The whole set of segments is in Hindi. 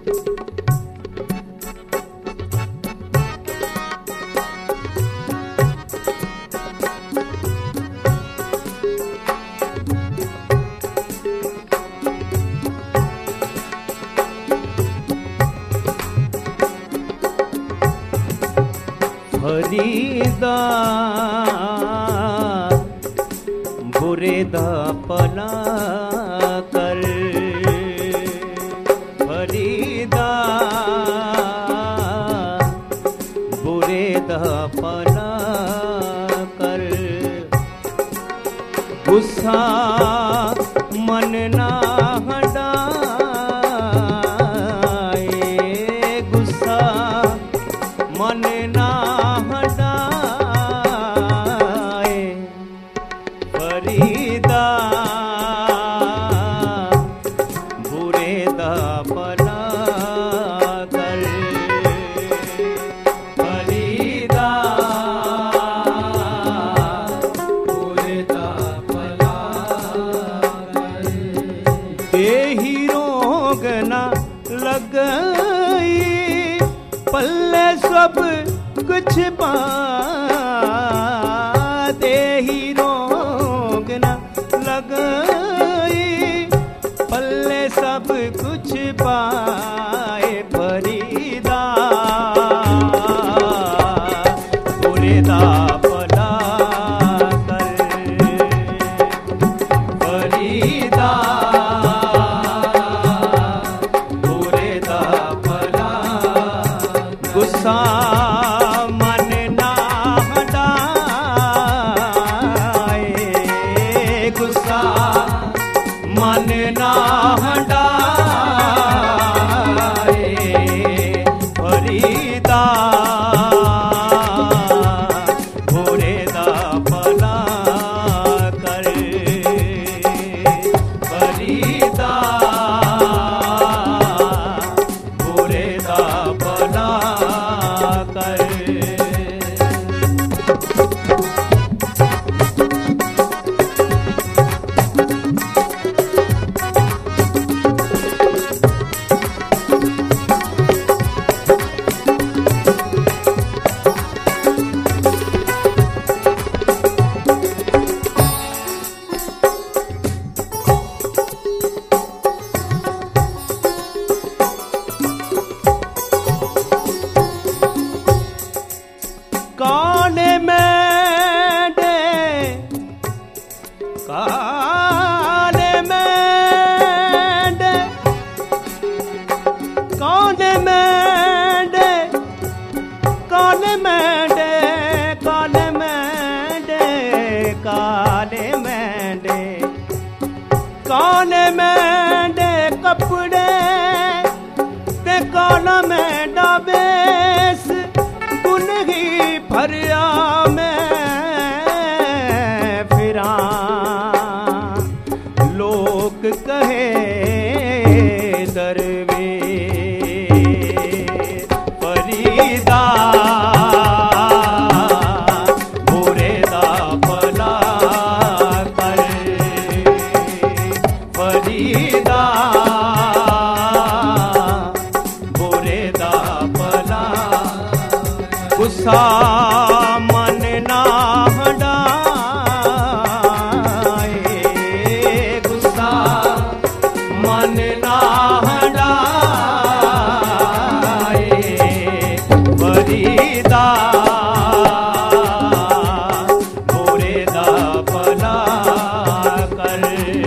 फरीदा बुरे दा भला कर, फरीदा बुरे दा भला कर। गुस्सा मन ना हटाए, गुस्सा मन ना हटाए। फरीदा बुरे दा भला कर, फरीदा बुरे दा भला कर। देही रोग ना लगई पल्ले सब कुछ पा, देही रोग न लगई पल्ले सब कुछ पाए। फरीदा बुरे दा भला कर, फरीदा बुरे दा भला। गुस्सा मन ना हटाए, गुस्सा मन ना हटाए। फरीदा बुरे दा भला कर, फरीदा बुरे दा भला कर। काने मेंढे काने मेंढे काने मेंढे काने मेंढे काने मेंढे काने मेंढे काने मेंढे कपड़े ते काला मेंढा बेस गुनही भरिया मैं फिरा। लोक कहे दरवे फरीदा बुरे दा भला कर, फरीदा बुरे दा भला। गुस्सा मन ना हटाए, गुस्सा मन ना हटाए। फरीदा बुरे दा भला कर।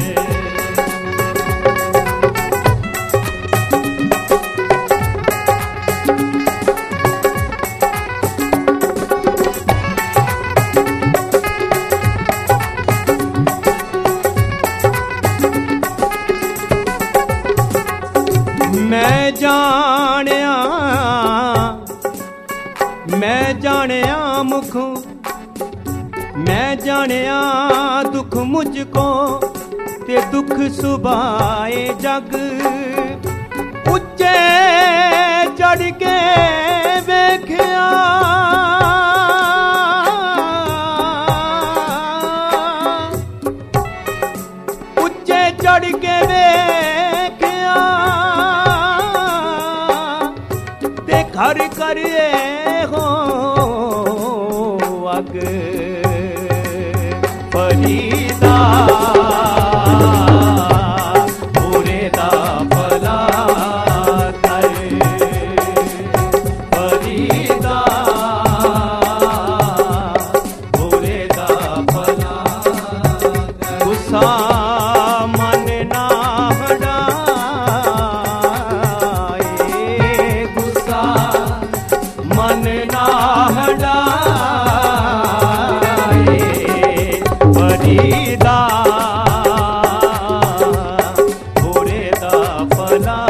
मैं जानिया मुखों, मैं जानिया दुख मुझको ते दुख सुभाए जग। उच्चे चढ़ के वेख्या उच्चे चढ़ के वेख्या कर करिए हो अग फरीदा बुरे दा भला कर फरीदा बुरे दा भला गुस्सा मन ना हटाए गुस्सा मन ना हटाए फरीदा बुरे दा भला